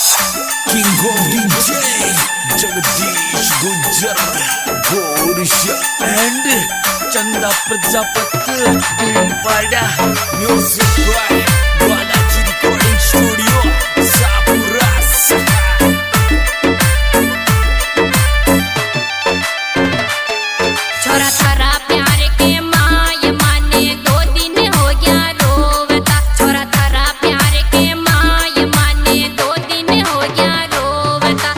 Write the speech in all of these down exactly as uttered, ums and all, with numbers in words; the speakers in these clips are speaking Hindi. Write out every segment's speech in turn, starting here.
King of D J Jagdish Gujjar Gorisha and Chanda Prajapati Bhilwara. Music by Balaji Recording Studio Sapura. छोरा थारा प्यार के माय माने दो दिन हो गया रोवता। छोरा थारा प्यार के माय माने दो दिन हो गया रोवता।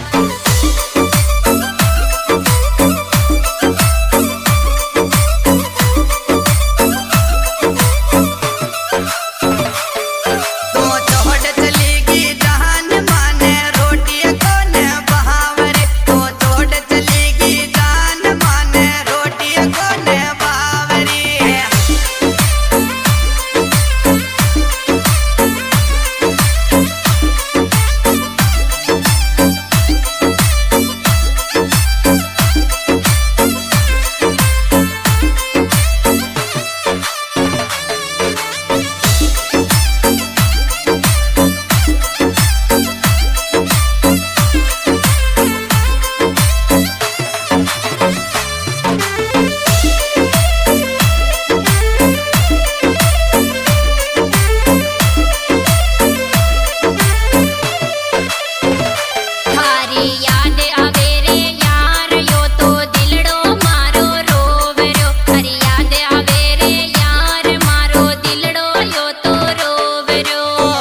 तो छोड़ चलेगी जहान माने रोटी कौन बहावरे। तो छोड़ चलेगी जान माने रोटी कौन बहावरी। थारी याद आवे रे यार यो तो दिलड़ो मारो रोवरो। थारी याद आवे रे यार मारो दिलड़ो यो तो रोवरो।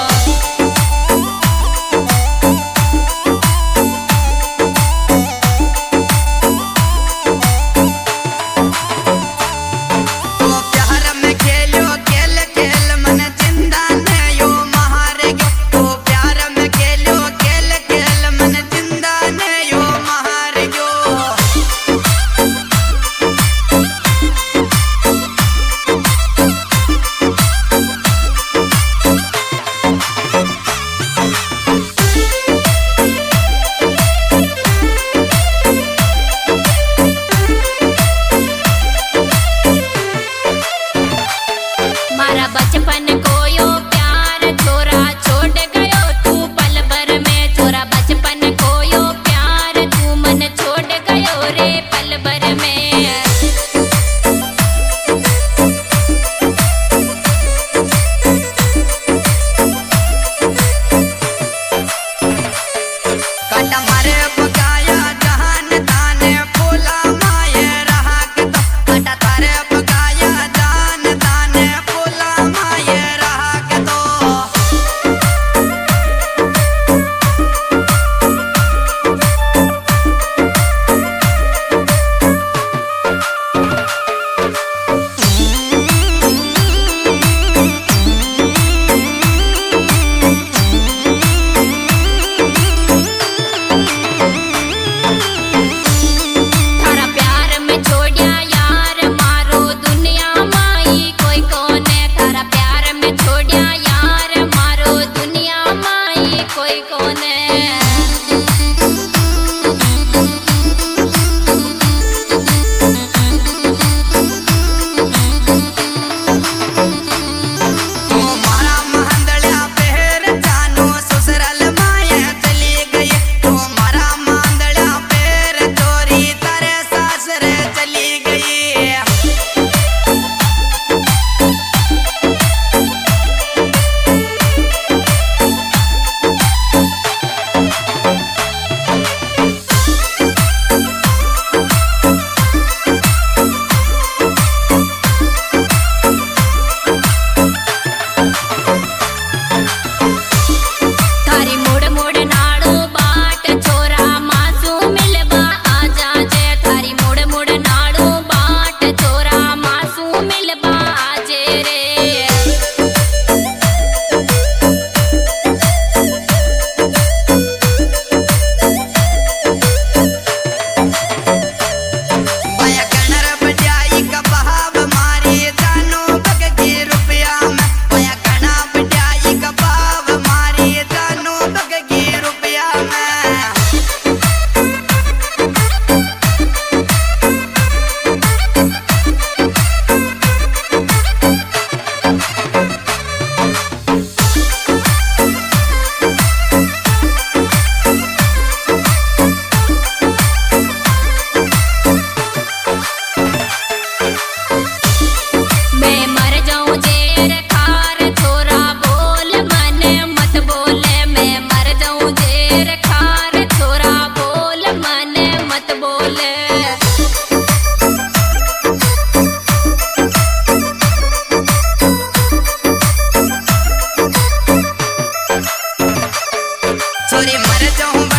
तो प्यार में खेलो खेल खेल मन जिंदा ने यो महारे गयो। तो प्यार में खेलो खेल खेल मन जिंदा ने यो महारे गयो। मारा बचपन को यो प्यार छोरा छोड़ गयो तू पल भर में। छोरा बचपन को यो प्यार तू मन छोड़ गयो रे पल भर में। काटा मारे पकाया जहान ताने फूला माये रहा के तो। काटा तारे पकाया जान ताने फूला माये रहा के तो। थारा प्यार में छोड़िया यार मारो दुनिया माई कोई कौन है। थारा प्यार में छोड़िया यार मारो दुनिया माई कोई कौन है। तो मारा मांदड़िया पेर जानो ससुराल माया चली गई। तो मारा मांदड़िया पेर चोरी तारे सासरे चली गई। छोरी मर जाऊं